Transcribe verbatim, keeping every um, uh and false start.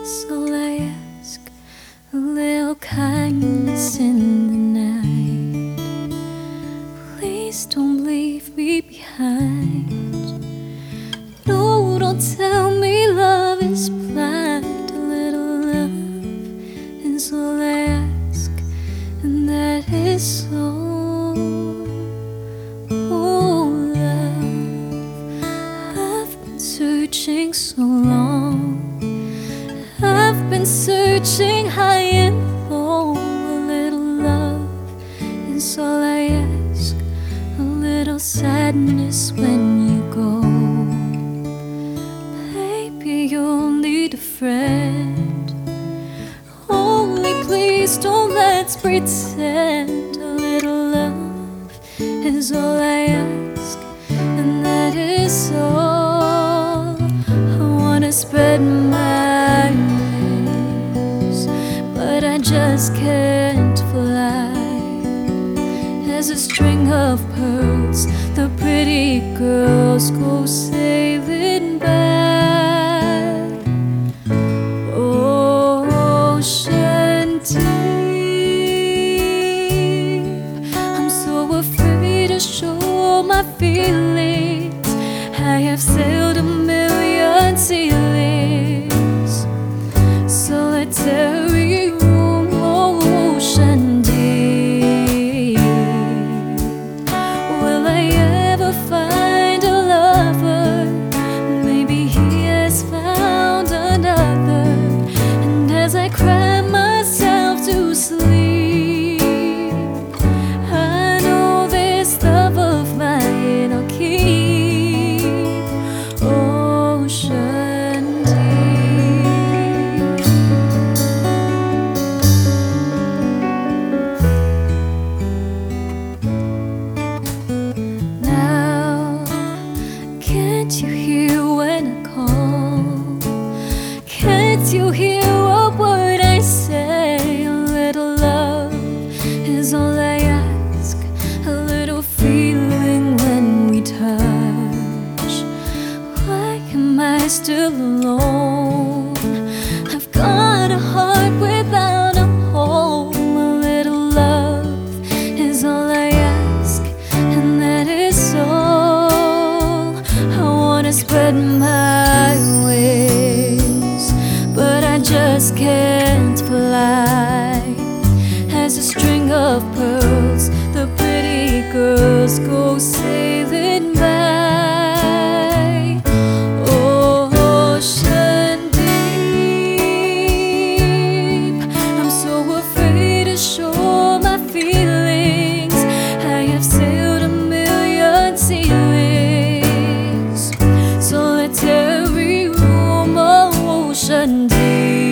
So I ask a little kindness in the night. Please don't leave me behind. No, don't tell me love is blind. A little love is all I ask, and that is all. Oh, love, I've been searching so long. I've been searching high and low. A little love is all I ask. A little sadness when you go. Baby, you'll need a friend. Only please don't let's pretend. A little love is all I ask, and that is all. I wanna spread my wings, but I just can't fly. As a string of pearls, the pretty girls go sailing by. Ocean deep, I'm so afraid to show my feelings. I have sailed a million sea leagues, solitary room, ocean deep. Will I ever find a lover? Maybe he has found another. And as I cry myself to sleep, I know this love of mine I'll keep. Ocean deep. Now, can't you hear when I call? Can't you hear a word I say? A little love is all I ask. A little feeling when we touch. Why am I still alone? I've got a heart without a home. A little love is all I ask, and that is all. I wanna spread my wings, but I just can't fly. As a string of pearls, the pretty girls go sailing by. Ocean deep, I'm so afraid to show my feelings. I have sailed a million sea leagues, solitary room, ocean deep.